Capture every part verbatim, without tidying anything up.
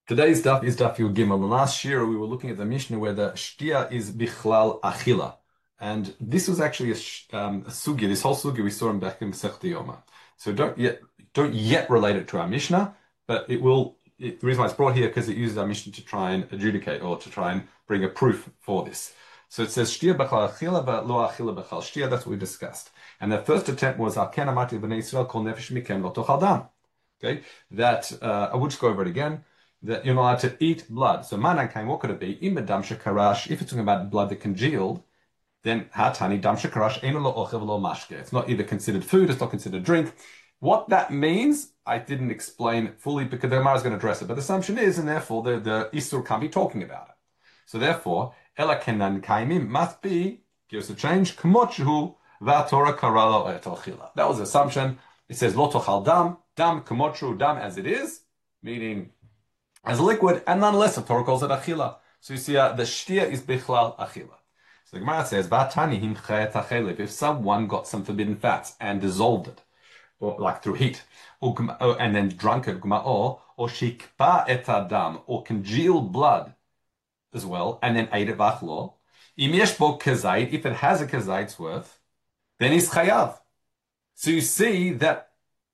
Today's daf is daf Yud Gimel. And last year we were looking at the Mishnah where the shtia is bichlal achila, and this was actually a, sh- um, a sugya. This whole sugya we saw in back in Masechta Yoma. So don't yet don't yet relate it to our Mishnah, but it will. It, the reason why it's brought here because it uses our Mishnah to try and adjudicate or to try and bring a proof for this. So it says shtia bichlal achila, but lo achila bichlal shtia. That's what we discussed. And the first attempt was al ken amati b'nei Yisrael kol nefesh mikem lo tochal dam. Okay, that uh, I will just go over it again. That you're not allowed to eat blood. So manan kain, what could it be? Im dam shekarash. If it's talking about blood that congealed, then hatani dam shekarash eno lo ochev lo mashke. It's not either considered food, it's not considered drink. What that means, I didn't explain fully because the Gemara is going to address it. But the assumption is, and therefore the the Isur can't be talking about it. So therefore, ela kenan kaimim must be, give us a change, kmochu va'torah karala etochila. That was the assumption. It says lo tochal dam, dam kmochu, dam as it is, meaning as a liquid, and nonetheless the Torah calls it achila. So you see, uh, the shtia is bichlal achila. So the Gemara says, "Ba'tani him chayet achelev." If someone got some forbidden fats and dissolved it, or like through heat, or, and then drunk it, or or shikpa et adam, or congealed blood as well, and then ate it v'achlo. Im yesh bo kazait, if it has a kazait's worth, then he's chayav. So you see that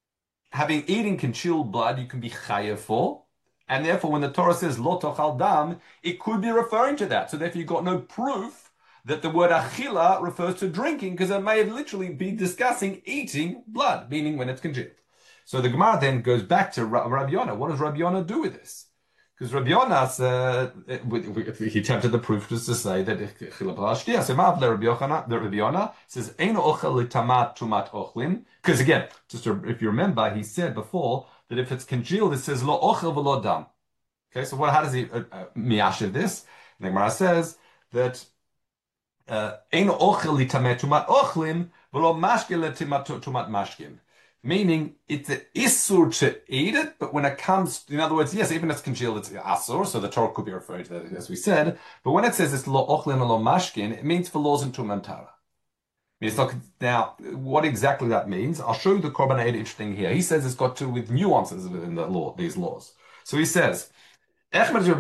having eaten congealed blood, you can be chayav for. And therefore, when the Torah says lo tochal dam, it could be referring to that. So therefore, you've got no proof that the word achila refers to drinking, because it may literally be discussing eating blood, meaning when it's congealed. So the Gemara then goes back to Rabbi Yonah. What does Rabbi Yonah do with this? Because Rabbi Yonah, uh, he attempted the proof just to say that achila b'la shtia. So Rabbi Yonah says eino ochel litamat tumat ochlin. Because again, just to, if you remember, he said before that if it's congealed, it says lo ochel v'lo dam. Okay, so what? How does he uh, uh, miyashiv this? And the Gemara says that ein ochel litamet tumat ochlin v'lo mashkin letimat tumat mashkin, meaning it's an isur to eat it, but when it comes, in other words, yes, even if it's congealed, it's asur, so the Torah could be referring to that, as we said. But when it says it's lo ochlin or lo mashkin, it means for laws and tumantara. It's not, now, what exactly that means, I'll show you the Korban Eid interesting here. He says it's got to do with nuances within the law, these laws. So he says, you got two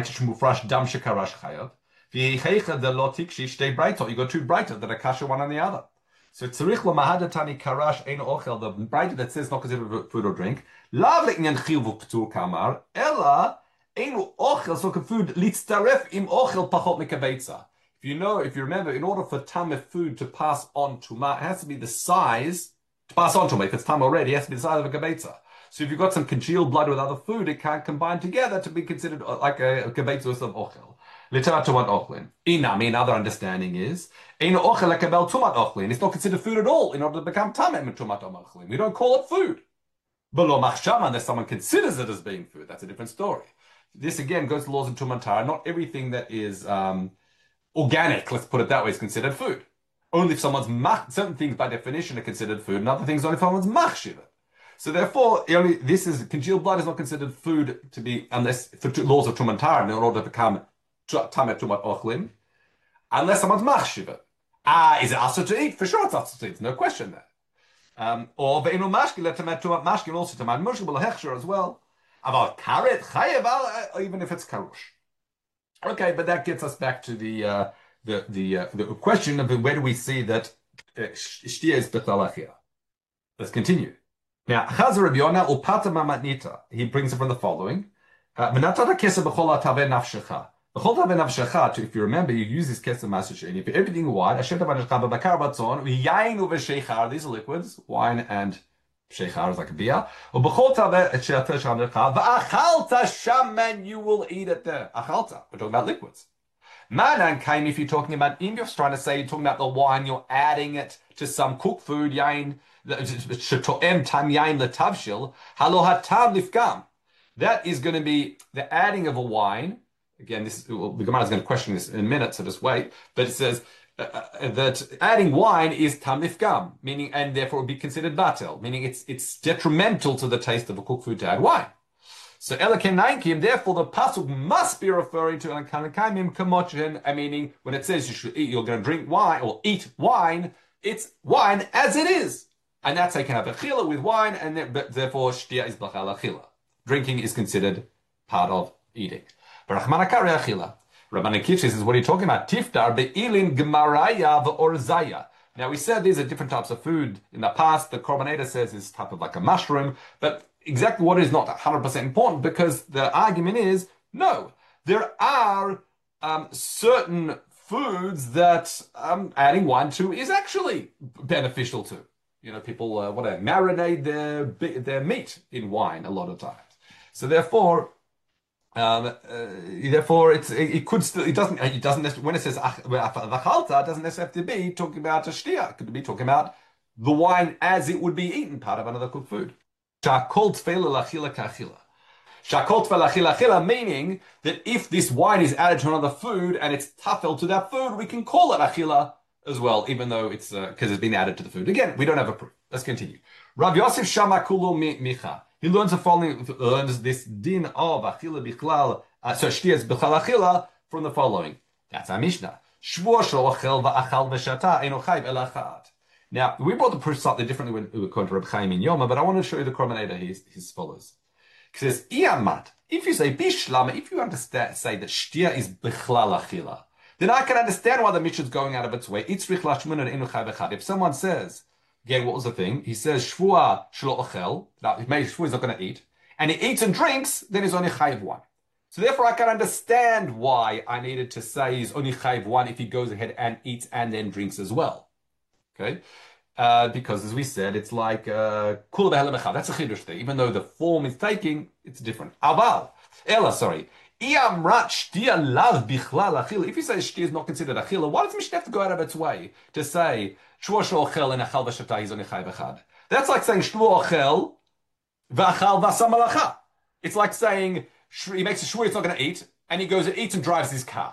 brighter that are kasha one on the other. So tzarich lo mahadatani karash ein ochel, the brighter that says not considered food or drink, lav le'inyan chiv u'ptur kamar, ella ein ochel, so food litztaref im ochel pachot mekabetza. If you know, if you remember, in order for tameh food to pass on tuma, it has to be the size, to pass on tuma, if it's tam already, it has to be the size of a gebetza. So if you've got some congealed blood with other food, it can't combine together to be considered like a, a gebetza of ochel. L'tamat tumat ochlin. Inami, another understanding is, ein ochel lekabel tumat ochlin. It's not considered food at all in order to become tameh mit tumat ochlin. We don't call it food. Below machshama, unless someone considers it as being food. That's a different story. This again goes to laws of tumantara. Not everything that is um, organic, let's put it that way, is considered food. Only if someone's mach, certain things by definition are considered food, and other things only if someone's machshiv. So therefore, only this is congealed blood is not considered food to be unless for laws of tumantara in order to become tamet tumat ochlin, unless someone's machshiv. Ah, is it also to eat? For sure, it's also to eat. No question there. Um, or ve'enu mashkin tamet tumat mashkin also tamat mushkil hechsher as well. About karet chayev, even if it's karush. Okay, but that gets us back to the uh, the the, uh, the question of where do we see that shtia is bichlal achila. Let's continue. Now, Chazar Rabbi Yonah upata mamatnita. He brings it from the following: Menatata kesef b'chol taveh nafshecha. B'chol taveh nafshecha. If you remember, you use this kesef masasheni. If everything wine, Hashem tavaneshcha b'bakar batzon v'yayin uvesheichar. These are liquids, wine and sheichar is like a beer. Ub'chol taveh she'ateh shanecha v'achalta shaman. You will eat it there. Achalta. We're talking about liquids. Manan came if you're talking about, if you're trying to say you're talking about the wine, you're adding it to some cooked food, yain, shetoem tam yain letavshil, halo hatam lifgam. That is going to be the adding of a wine. Again, this well, the Gemara is going to question this in a minute, so just wait. But it says uh, uh, that adding wine is tam lifgam, meaning, and therefore it would be considered batel, meaning it's it's detrimental to the taste of a cooked food to add wine. So Elakim Nainkim, therefore the pasuk must be referring to Elakim Kamochin, meaning when it says you should eat, you're going to drink wine or eat wine, it's wine as it is. And that's how you can have a chila with wine, and then, but therefore shtia is b'chal achila. Drinking is considered part of eating. But Rahman Akari Achila. Rabban Akiva says, what are you talking about? Tiftar be'ilin gemaraya v'orzaya. Now, we said these are different types of food. In the past, the Korban says is type of like a mushroom, but exactly what is not one hundred percent important, because the argument is, no, there are um, certain foods that um, adding wine to is actually beneficial to. You know, people uh, want to marinate their their meat in wine a lot of times. So therefore, um, uh, therefore, it's it, it could still it doesn't it doesn't necessarily, when it says v'chalta, it doesn't necessarily have to be talking about a shtia. It could be talking about the wine as it would be eaten, part of another cooked food. Shakol tfela lachila kachila. Shakol tfela lachila chila, meaning that if this wine is added to another food and it's tafel to that food, we can call it achila as well, even though it's because uh, it's been added to the food. Again, we don't have a proof. Let's continue. Rav Yosef Shama Kulo Micha. He learns the following. Learns this din of achila bichlal. Uh, so shtias bichlal achila from the following. That's our Mishnah. Shvur shlo achel va'achal v'shata eno chayv el achad. Now we brought the proof slightly differently when we were going to Reb Chaim in Yoma, but I want to show you the Korban he his follows. He says, "Iamat." If you say bishlama, if you understand, say that shtia is bichlal achila, then I can understand why the Mishnah is going out of its way. If someone says, again, what was the thing? He says, Shvua shlo ochel, now maybe Shvua is not going to eat, and he eats and drinks, then he's only chayiv one. So therefore I can understand why I needed to say he's only chayiv one if he goes ahead and eats and then drinks as well. Okay? Uh, because as we said, it's like kula b'helem echad. That's a chidush thing. Even though the form is taking, it's different. Aval, Ella, sorry. If you say shtia is not considered achila, why does Mishnah have to go out of its way to say shvua shlo ochel and achal v'shata is only chayv echad? That's like saying shvua ochel v'achal v'asa malacha. It's like saying he makes a shvua he's not going to eat, and he goes and eats and drives his car,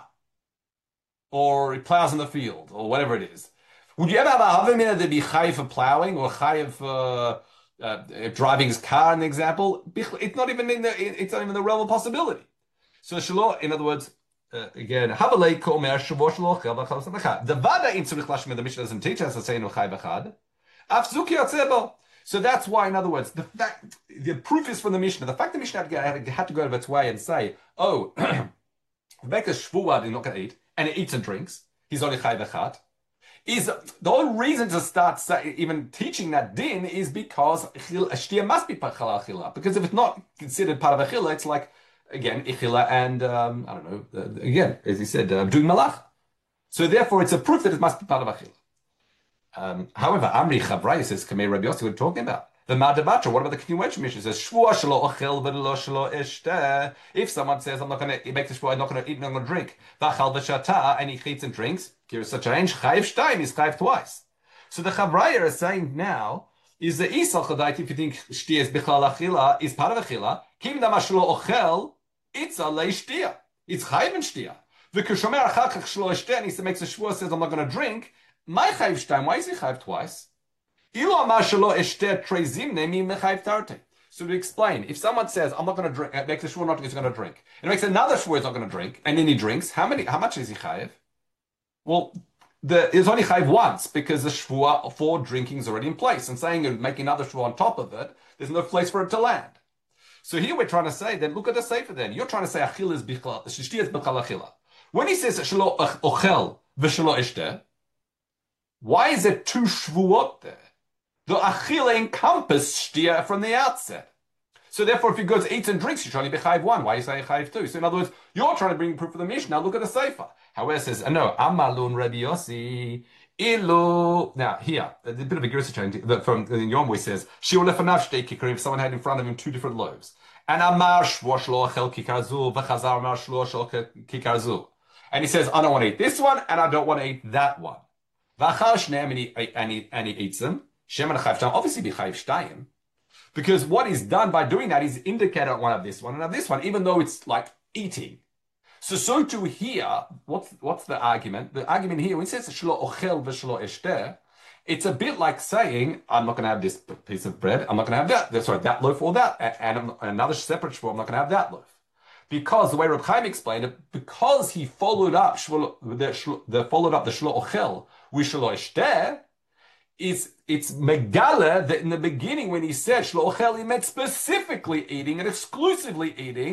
or he plows in the field, or whatever it is. Would you ever have a havamina that be chayiv for plowing or chayiv for uh, uh, driving his car? In the example, it's not even in the it's not even the realm of possibility. So shelo, in other words, uh, again, havalei komer shvua shlo ochel v'achal v'asa malacha. The vada in tzurich lashmi, the Mishnah doesn't teach us to say no chayv echad. Af zuki yotzebo. So that's why, in other words, the fact the proof is from the Mishnah. The fact the Mishnah had, had to go out of its way and say, oh, make a shvua he's not going to eat, and he eats and drinks, he's only chayv echad. Is the only reason to start say, even teaching that din is because shtia must be pachal achila. Because if it's not considered part of achila, it's like again ichila and um, I don't know. Uh, again, as he said, uh, doing malach. So therefore, it's a proof that it must be part of achila. Um, however, Amri Chavraya says, "Kamei Rabbi Yossi, we're talking about the Madavatra. What about the continuation mission? It says shvua shelo ochel v'lo shelo eshteh. If someone says, "I'm not going to make the shvua, I'm not going to eat, I'm not going to drink," v'achal v'shata, and he eats and drinks. Here's such a range. Chayiv shtayim is chayiv twice. So the Chavraya is saying now is the isal chadait. If you think shtia is bichlal achila, is part of achila. Kim dama shelo ochel, it's a leishtia. It's chayiv and shtia. V'kushomer achar kach shelo eshteh, and he makes a shvua, says, "I'm not going to drink." My chayiv shtayim. Why is he chayiv twice? Ilu amar shelo eshteh trezim nemi mechayiv tarte. So to explain, if someone says, "I'm not going to drink," makes a shvua not he's going to drink, and makes another shvua he's not going to drink, and then he drinks, how many? How much is he chayiv? Well, the, it's only chayiv once because the shvua for drinking is already in place, and saying and making another shvua on top of it, there's no place for it to land. So here we're trying to say, then look at the sefer. Then you're trying to say achila is bichlal, shtia is bichlal achila. When he says shelo ochel v'shelo eshteh, why is there two shvuot there? The achila encompass shtia from the outset. So therefore, if he goes eats and drinks, you're trying to be chayiv one. Why are you saying chayiv two? So in other words, you're trying to bring proof of the Mishnah. Now look at the sefer. However, it says, no, amalun Rabbi Yossi, ilu. Now here, a bit of a gersa change from in Yom where it says, shiur lefanav shtei kikarim, if someone had in front of him two different loaves. And amar shvua shlo achel kikarzu, v'chazar amar shlo shlo kikarzu. And he says, I don't want to eat this one, and I don't want to eat that one. V'achar shneim, and he, and he, and he eats them. Shem and chayiv shtayim, obviously be chayiv shtayim. Because what is done by doing that is indicate one of this one and of this one, even though it's like eating. So, so to here, what's what's the argument? The argument here, when it says shlo ochel v'shlo eshteh, it's a bit like saying, I'm not going to have this piece of bread, I'm not going to have that, sorry, that loaf or that, and another separate shvua, I'm not going to have that loaf. Because the way Reb Chaim explained it, because he followed up shvua, the, the followed up the shlo ochel with shlo eshteh, It's it's megala that in the beginning when he said shlo ochel, he meant specifically eating and exclusively eating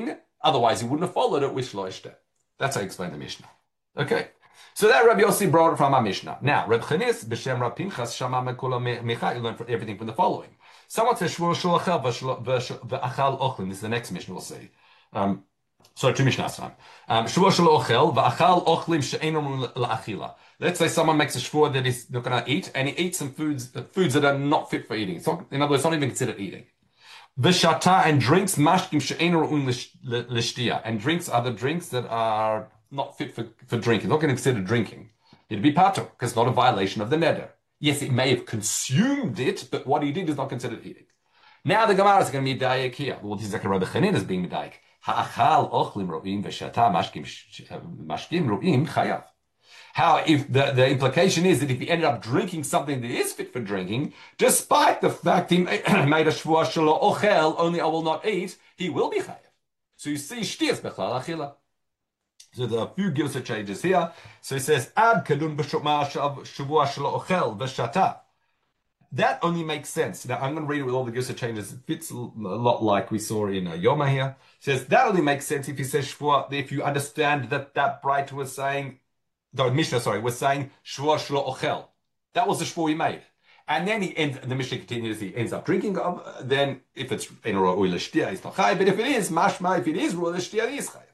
Otherwise, he wouldn't have followed it with shlo ishteh. That's how I explain the Mishnah. Okay. So that Rabbi Yossi brought it from our Mishnah. Now, Reb Chanis, B'Shem Rab Pinchas, Shama Mekula Micha, you learn everything from the following. Someone says, Shvur Shul Achal V'Achal Ochlin. This is the next Mishnah we'll see. Um, sorry, two Mishnahs time. Shvur Shul Ochel V'Achal Ochlim She'enom La'achila. Let's say someone makes a shvur that he's not going to eat, and he eats some foods foods that are not fit for eating. It's not, in other words, it's not even considered eating. V'Shata, and drinks Mashkim She'enom L'Shtia. And drinks other drinks that are not fit for, for drinking. Not going to consider drinking. It'd be patur, because it's not a violation of the neder. Yes, it may have consumed it, but what he did is not considered eating. Now the Gemara is going to be medayek here. Well, this is like Rabbi Chanin is being medayek. Ha'achal ochlim ro'im v'shata mashkim mashkim ro'im chayav. How if the, the implication is that if he ended up drinking something that is fit for drinking, despite the fact he made a shvuah shelo ochel, only I will not eat, he will be chayav. So you see, shtias bechlal achila. So there are a few Gilsa changes here. So he says, Ad kadun b'shoma shavua shelo ochel v'shata. That only makes sense. Now I'm going to read it with all the Gilsa changes. It fits a lot like we saw in uh, Yoma here. It says that only makes sense if he says shvua, if you understand that that bright was saying, the Mishnah, sorry, was saying shvua shelo ochel. That was the shvua he made. And then he ends, the Mishnah continues, he ends up drinking, um, then if it's in Ru'u l'shtia, he's not chay, but if it is, mashma, if it is Ru'u l'shtia, he is chay.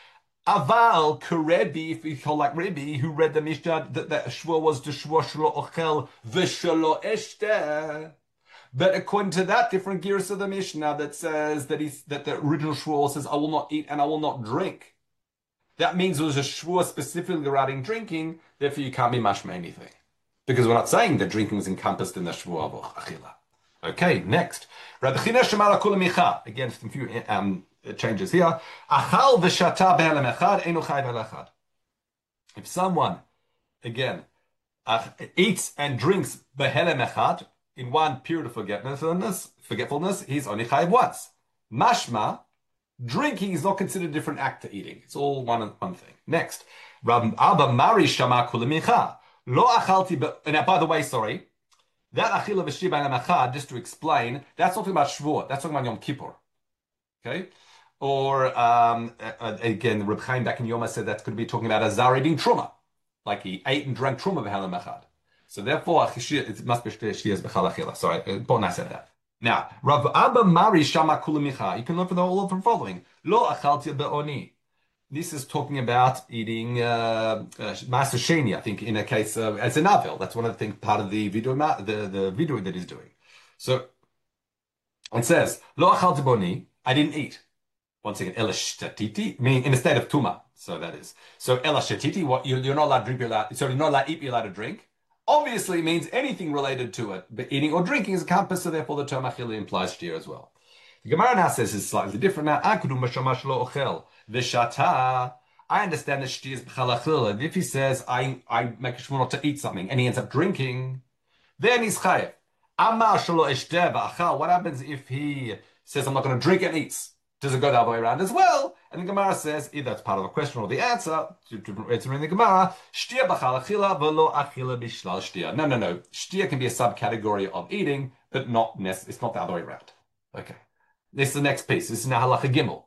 Aval Kerebi, if you call like Rebbe, who read the Mishnah that the shvur was the shvur shelo ochel v'shelo eshteh. But according to that different gears of the Mishnah that says that he's that the original shvur says I will not eat and I will not drink. That means it was a shvur specifically regarding drinking. Therefore, you can't be mashma anything because we're not saying that drinking is encompassed in the shvur of achila. Okay, next. Rabbi China Shemala Kula Micha. Again, some few um. It changes here. Achal v'shata be'helem echad enu chay v'elechad. If someone, again, uh, eats and drinks be'helem echad in one period of forgetfulness, forgetfulness, he's only chay once. Mashma, drinking is not considered a different act to eating. It's all one one thing. Next, Rab Abba Mari shama kulimicha lo achalti. And by the way, sorry, that achila v'shi be'helem echad, just to explain, that's not talking about Shavuot. That's talking about Yom Kippur. Okay. Or, um, uh, again, Reb Chaim back in Yoma said that could be talking about a zar eating truma. Like he ate and drank truma b'halem echad. So therefore, it must be shtias b'chal achila. Sorry, important I said that. Now, Rav Abba Mari Shama Kulamicha. You can learn from the all of the following. Lo achalti be'oni. This is talking about eating uh, uh, Maser Sheni, I think, in a case of, as a navel. That's one of the things, part of the video, the, the video that he's doing. So, it says, Lo achalti be'oni. I didn't eat. Once again, ela shtatiti, meaning in a state of tuma. So that is. So ela shtatiti, what you, you're not allowed to drink, you're allowed, so you're not allowed to eat, you're allowed to drink. Obviously means anything related to it. But eating or drinking is a compass, so therefore the term achila implies shtir as well. The Gemara now says it's slightly different now. Akudum b'shamash lo ochel v'shata. I understand that shtir is b'chal achila. If he says, I, I make a shmur not to eat something, and he ends up drinking, then he's chayev. Amar shelo eshteh v'achal. What happens if he says, I'm not going to drink and eats? Does it go the other way around as well? And the Gemara says, either it's part of the question or the answer, to, to answer in the Gemara, shtia b'chal achila v'lo achila b'shlal shtia. No, no, no. Shtia can be a subcategory of eating, but not necessarily, it's not the other way around. Okay. This is the next piece. This is now halacha gimel.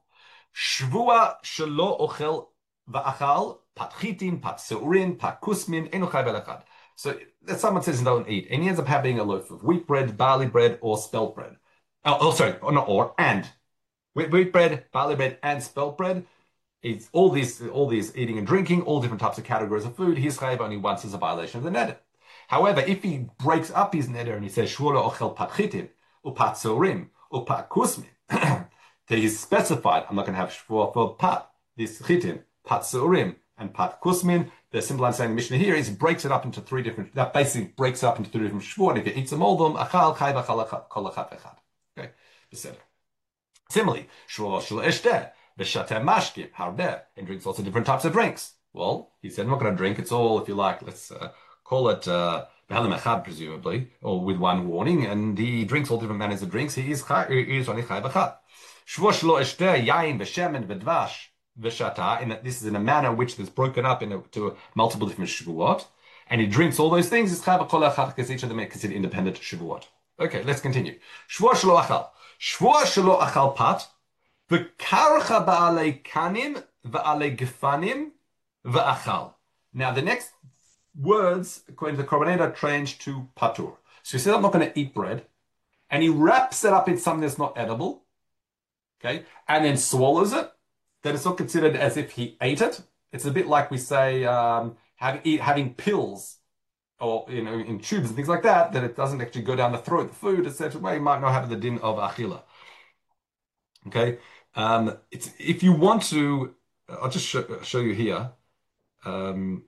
Shvua shelo ochel v'achal, pat chitin, pat seurin, pat kusmin, enu chay v'elechad. So that someone says don't eat, and he ends up having a loaf of wheat bread, barley bread, or spelt bread. Oh, oh sorry, or not or, and. Wheat bread, barley bread, and spelt bread. It's all these, all these eating and drinking, all different types of categories of food. He's chayav only once as a violation of the neder. However, if he breaks up his neder and he says shvua ochel pat chitin, or pat sorim, or pat kusmin, that he's specified, I'm not going to have shvua for pat, this chitin, pat sorim, and pat kusmin. The simple understanding Mishnah here is he breaks it up into three different. That basically breaks it up into three different shvua. And if he eats them all of them, achal chayav achal kol echad echad. Okay, beseder. Similarly, shvua shel eshteh, v'shateh mashkim, harbeh, and drinks lots of different types of drinks. Well, he said, I'm not going to drink. It's all, if you like, let's uh, call it behalem echad, presumably, or with one warning. And he drinks all different manners of drinks. He is he is only chay b'chad. Shvua shel eshteh, yain v'shemen v'dvash v'shatah. And this is in a manner which is broken up into multiple different shvuot. And he drinks all those things. It's chay b'kol echad because each of them are considered independent shvuot. Okay, let's continue. Shvua shelo achal. Shvua shelo achal pat, V'karcha ba'alei kanim va'alei gefanim va'achal. Now the next words, according to the Korban change to patur. So he said, I'm not going to eat bread. And he wraps it up in something that's not edible. Okay. And then swallows it. Then it's not considered as if he ate it. It's a bit like we say, um, have, eat, having pills or, you know, in tubes and things like that, that it doesn't actually go down the throat, the food, et cetera. Well, you might not have the din of achila. Okay. Um, it's, if you want to, I'll just show, show you here. Um,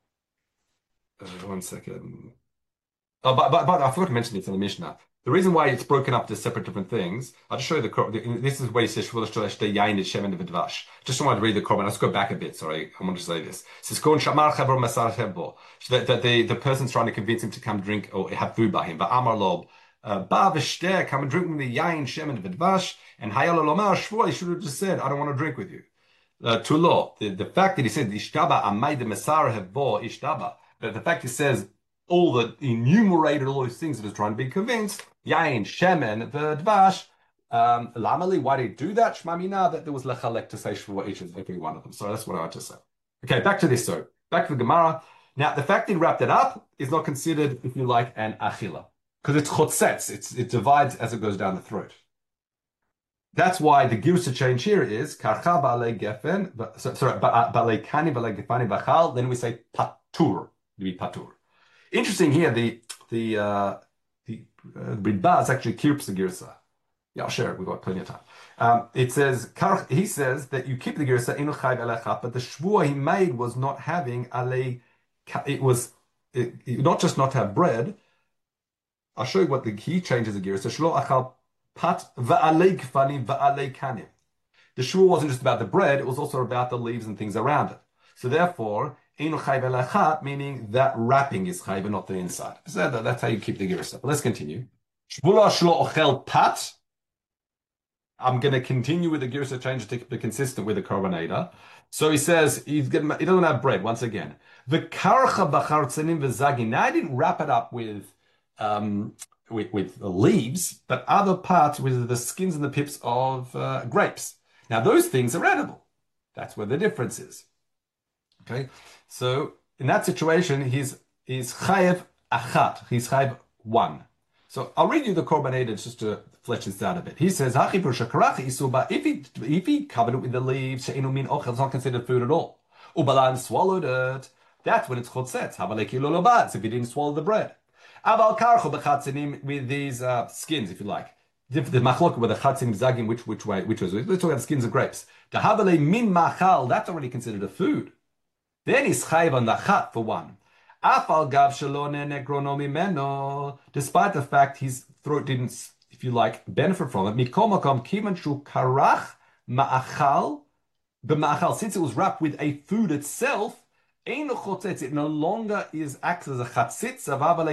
uh, one second. Oh, but, but, but I forgot to mention this in the Mishnah. The reason why it's broken up to separate different things, I'll just show you the, this is where he says, Shvulah Shte Yain Shemen V'Dvash. Just wanted to read the Korban. Let's go back a bit. Sorry, I want to say this. It says, Kon Shamar Chavar Masar Chebo. That, that the, the person's trying to convince him to come drink or have food by him. Va'amar Lob. Ba V'Shte, come and drink with me Yain Shemen V'Dvash. And Hayal Lomar Shvuah, he should have just said, I don't want to drink with you. Uh, to law, the, the fact that he said, Ishtaba Amay de Masar Hebo Ishtaba. But the fact he says, all the enumerated all those things that is trying to be convinced, Yain, Shemen, the Dvash, um, Lamali, why did he do that? Shmamina, that there was lechalek to say for each and every one of them. So that's what I had to say. Okay, back to this. So back to the Gemara. Now, the fact he wrapped it up is not considered, if you like, an achila. Because it's chotzetz. It's, it divides as it goes down the throat. That's why the girsa change here is karcha ba'alei gefen, sorry, ba'alei kani, ba'alei gefani, b'chal. Then we say patur, to be patur. Interesting here, the the uh, the uh, Bridbaz actually keeps the girsa. Yeah, I'll share it. We've got plenty of time. Um, it says he says that you keep the girsa inu chayv elecha, but the shvuah he made was not having alei. It was it, it, not just not to have bread. I'll show you what the he changes the girsa. Shlo achal pat va'alei gfani va'alei kanim. The shvuah wasn't just about the bread; it was also about the leaves and things around it. So therefore, Einu chayv elachat, meaning that wrapping is chayv, not the inside. So that, that's how you keep the girsa. But let's continue. Shvula shlo ochel pat. I'm going to continue with the girsa change to be consistent with the Korban. So he says he's getting, he doesn't have bread once again. The karcha b'chartzanim v'zagin. Now I didn't wrap it up with um with, with the leaves, but other parts with the skins and the pips of uh, grapes. Now those things are edible. That's where the difference is. Okay, so in that situation, he's he's chayev achat. He's chayev one. So I'll read you the Korban just to flesh this out a bit. He says, if he if he covered it with the leaves, it's not considered food at all. Ubalan swallowed it. That's when it's chotzetz. If he didn't swallow the bread. Aval karcho b'chatzinim with these uh, skins, if you like. The machlok with the chatzim zagim, which which way which was let's talk about skins of grapes. The havale min machal, that's already considered a food. Then he's chayiv on the chat for one. Afal gav shalone negronomi meno, despite the fact his throat didn't, if you like, benefit from it. Mikol makom kivan shu karach ma'achal b'ma'achal, since it was wrapped with a food itself. It no longer is acts as a chatzitz.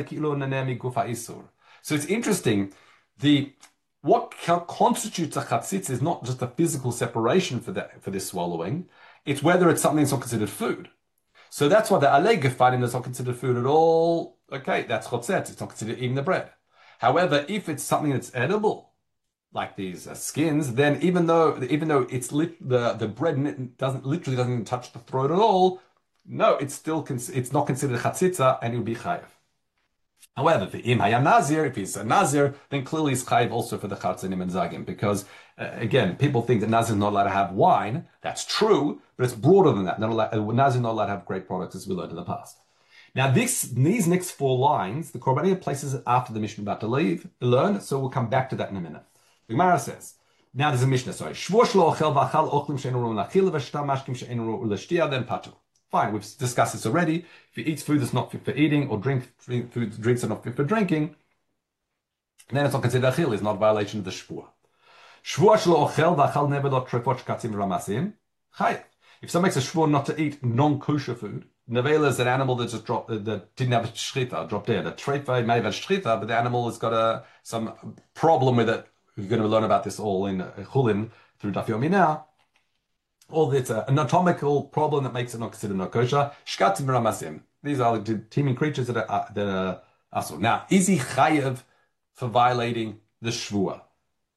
So it's interesting. The what constitutes a chatzitz is not just a physical separation for that for this swallowing. It's whether it's something that's not considered food. So that's why the alei gefanim is not considered food at all. Okay, that's chatzitz. It's not considered even the bread. However, if it's something that's edible, like these uh, skins, then even though even though it's lit, the the bread doesn't literally doesn't even touch the throat at all. No, it's still it's not considered chatzitza, and it would be chayiv. However, if im hayam nazir, if he's a nazir, then clearly he's chayiv also for the chatzinim and zagim, because uh, again, people think that nazir is not allowed to have wine. That's true, but it's broader than that. Not allowed, uh, nazir is not allowed to have great products, as we learned in the past. Now, this these next four lines, the Korban places it after the Mishnah about to leave, learn. So we'll come back to that in a minute. The Gemara says. Now there's a Mishnah. Sorry, shvur shlo ochel v'achal ochlim she'enu ru l'achil v'shtam mashkim she'enu ru l'shtia, then patur. Fine, we've discussed this already. If he eats food that's not fit for eating, or drink, drink food drinks that are not fit for drinking, then it's not considered achil. It's not a violation of the shvua. Shvua shelo ochel v'achal nevelot trefot shkatzim ramasim chayav. If someone makes a shvua not to eat non-kosher food, nevela is an animal that just dropped, that didn't have a shrita, dropped dead. A trefa may have a shrita, but the animal has got a some problem with it. We're going to learn about this all in Chulin through Daf Yomi now. Or it's an anatomical problem that makes it not considered not kosher. Shkatzim ramasim. These are the teeming creatures that are that are asur. Now, is he chayev for violating the shvua?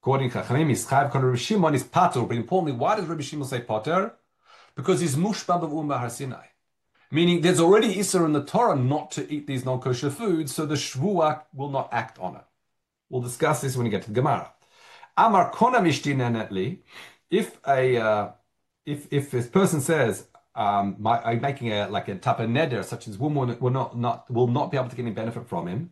According to Chachamim, is Chayav Kon Rabbi Shimon is Pater. But importantly, why does Rabbi Shimon say Pater? Because he's Mushba B'Um Har Sinai. Meaning there's already Isser in the Torah not to eat these non-kosher foods, so the Shvuah will not act on it. We'll discuss this when we get to the Gemara. Amar Kona Mishtinenetli, if a uh, if if this person says, um, my, I'm making a like a type of neder, such as woman will not not will not be able to get any benefit from him.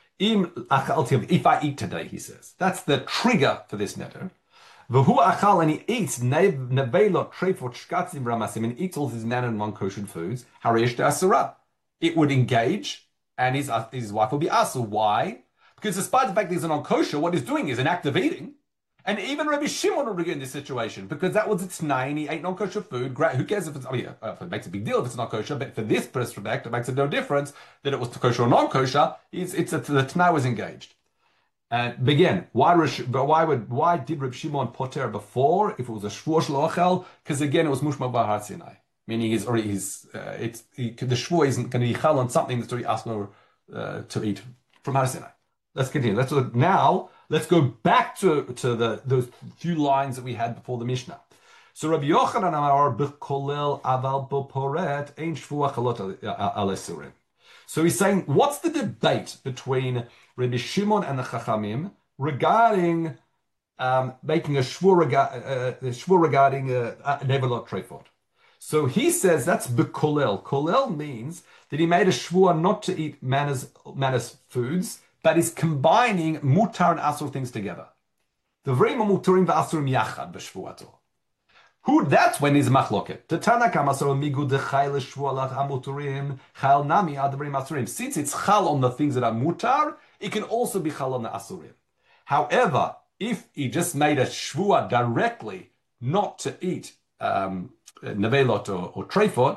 If I eat today, he says, that's the trigger for this neder. V'hu achal, and he eats nevelot trefot shkatzim ramasim, and eats all his nan and non-kosher foods. Harish asura, it would engage, and his his wife will be asur. Why? Because despite the fact that he's a non-kosher, what he's doing is an act of eating. And even Rabbi Shimon would be in this situation, because that was its nine. He ate non-kosher food. Great. Who cares if it's, I mean, uh, it makes a big deal if it's not kosher, but for this respect, it makes no difference that it was kosher or non-kosher. It's, it's a, the Tanai was engaged. And again, why, why would, why did Rabbi Shimon poter before if it was a shvuah shlochel? Because again, it was mushma b'har Sinai, meaning he's already, he's, uh, it's, he, the shvuah isn't going to be chal on something that's already asked uh, to eat from Har Sinai. Let's continue. Let's look now. Let's go back to, to the those few lines that we had before the Mishnah. So Rabbi Yochanan Amar b'kolel aval b'poret ein shvuah chalot al esurim. So he's saying, what's the debate between Rabbi Shimon and the Chachamim regarding um, making a shvuah rega- uh, regarding uh, nevelot trefot? So he says that's b'kolel. Kolel means that he made a shvuah not to eat manas manas foods, but is combining mutar and asur things together. The vrei mutarim v'asurim yachad b'shvuato. Who? That's when he's machloket. Tatana kamasar migu dechayl shvuah lach amuturim chayl nami adavrim asurim. Since it's chal on the things that are mutar, it can also be chal on the asurim. However, if he just made a shvuah directly not to eat um, nevelot or, or trefot,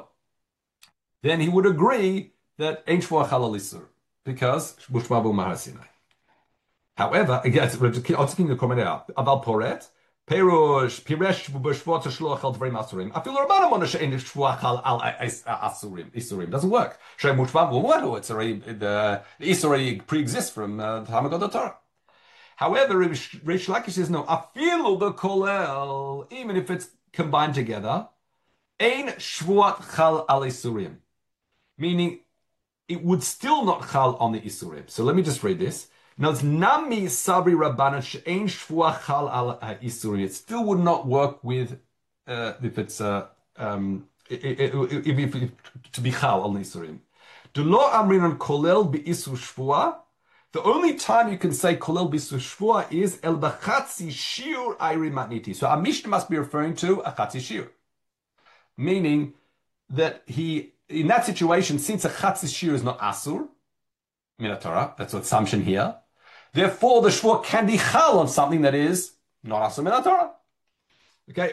then he would agree that ein shvuah chal al isur. Because Mushma b'Um Har Sinai. However, again, I'll just give you a comment out. Aval poret, perush, piresh b'shvuah shloach al dvrei asurim. Afilu rabbanan mona she'en shvuah al asurim. Isurim doesn't work. Shei Mushma b'Um It's already the Isur already pre-exists from uh, the time of the Torah. However, Rish Lakish says no. Afilu b'kolel, even if it's combined together, ein shvuah chal al isurim, meaning it would still not chal on the isurim. So let me just read this. Now it's nami sabri rabbanan she'ein shvuah chal al isurim. It still would not work with uh, if it's uh, um, if, if, if, if, to be chal on the isurim. Do lo amrin on kolel be'isu shvuah. The only time you can say kolel be'isu shvuah is el b'chatzi shiur ayri matniti. So our Mishnah must be referring to a chatzi shiur, meaning that he. In that situation, since a chatzi shiur is not asur, min Torah, that's the assumption here. Therefore, the shvuah can be chal on something that is not asur min Torah. Okay,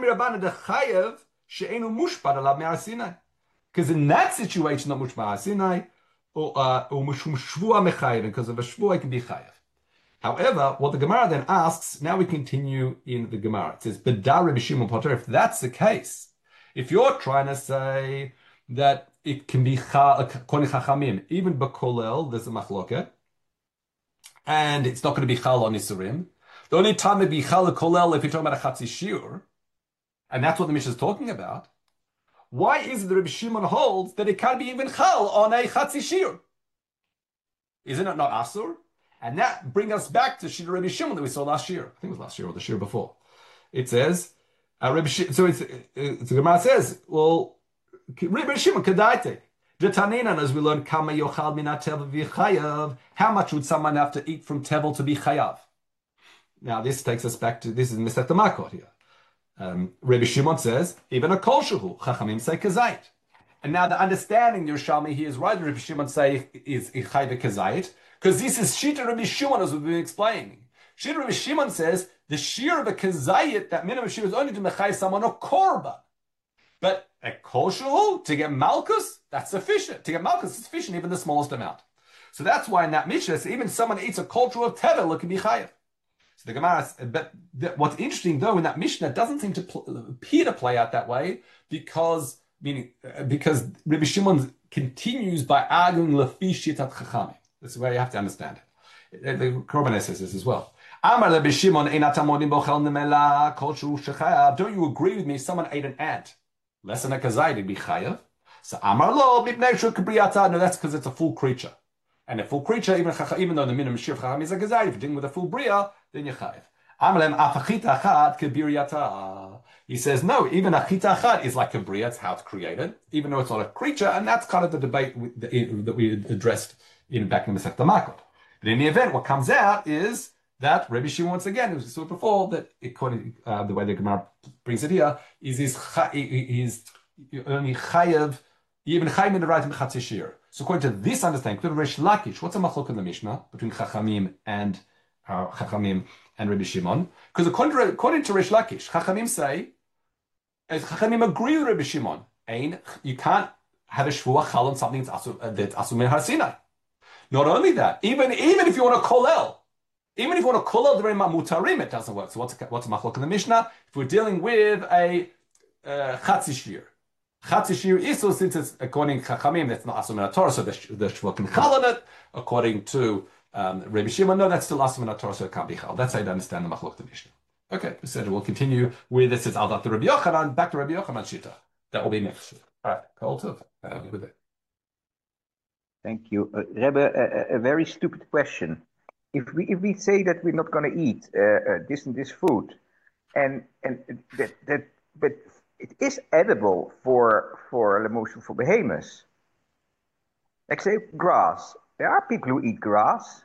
because in that situation, not mushba Sinai, or mushum shvuah mechayev, because of a shvuah it can be chayev. However, what the Gemara then asks, now we continue in the Gemara. It says, "Bedar Rabbi Shimon poter." If that's the case, if you're trying to say that it can be koni chachamim, even b'kolel, there's a machloket, and it's not going to be chal on isurim. The only time it'd be chal kolel if you're talking about a chatzi shiur, and that's what the Mishnah is talking about. Why is it that Rabbi Shimon holds that it can't be even chal on a chatzi shiur? Isn't it not asur? And that brings us back to Shir Rabbi Shimon that we saw last year. I think it was last year or the year before. It says, uh, Rabbi Sh- so it's, it's, the Gemara says, well, Rabbi Shimon Kedaite. Detaninan, as we learn, Kama Yochal Minat Tevel V'Chayav. How much would someone have to eat from Tevel to be Chayav? Now, this takes us back to this is Masechta Makot here. Um, Rabbi Shimon says, even a Kol Shehu, Chachamim say Kazait. And now the understanding Yerushalmi here is right. Rabbi Shimon say is Chayve Kazait, because this is Shita Rabbi Shimon, as we've been explaining. Shita Rabbi Shimon says the shear of a Kazait, that minimum shear is only to Mechay someone or Korban. But a kosher to get malchus, that's sufficient. To get malchus is sufficient, even the smallest amount. So that's why in that Mishnah, even someone eats a culture of tevel, it can be chayav. So the Gemara, but the, what's interesting though in that Mishnah, it doesn't seem to pl- appear to play out that way because meaning uh, because Rabbi Shimon continues by arguing lefi shitat chachamim. That's the way you have to understand it. The Korban says this as well. Amar le Shimon einat amodim bochel nemela kol shu shechayav. Don't you agree with me? Someone ate an ant. Less than a kazayid, it'd be chayav. So Amar lo mipnei shu kibriyata. No, that's because it's a full creature. And a full creature, even, even though the minimum shir of chacham is a kazayid, if you're dealing with a full bria, then you're chayav. Amar lem afachita achad kibiriyata. He says, no, even a chita achad is like a bria. It's how it's created, even though it's not a creature. And that's kind of the debate that we addressed in back in the Masechta Makot. But in the event, what comes out is that Rabbi Shimon, once again, as we saw before, that according uh, the way the Gemara brings it here, is his is only chayav, even chayav in the right chatzi shir. So according to this understanding, according to Reish Lakish, what's a machlok in the Mishnah between Chachamim and uh, Chachamim and Rabbi Shimon? Because according to, according to Reish Lakish, Chachamim say, as Chachamim agree with Rabbi Shimon, Ein, you can't have a shvuah chal on something that's asu, uh, that's asu min har Sinai. Not only that, even even if you want to kolel. Even if you want to call out the mutarim, it doesn't work. So what's a, what's a machlok in the Mishnah? If we're dealing with a uh, chatzi shir, chatzi shir isu, since it's according to Chachamim, that's not asum in Torah, so the the shvua can chal on it. According to um, Rabbi Shimon, no, that's still asum in Torah, so it can't be chal. That's how you understand the machlok in the Mishnah. Okay, so we'll continue with this. Is al dat Rabbi Yochanan, back to Rabbi Yochanan shita. That will be next. All right, Kol Tov. Uh, with it. Thank you, uh, Rebbe. A, a very stupid question. If we if we say that we're not going to eat uh, uh, this and this food, and and that that but it is edible for for lemushel for behemoths. Like say grass. There are people who eat grass.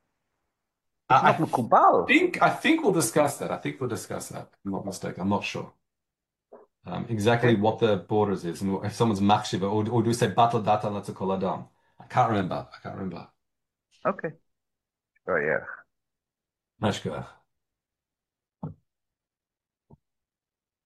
It's I, not mukubal. I think I think we'll discuss that. I think we'll discuss that. I'm not mistaken. I'm not sure um, exactly okay. what the borders is, and if someone's machshiva or, or do we say batla data latzakol adam? I can't remember. I can't remember. Okay. Oh yeah. Mashkach.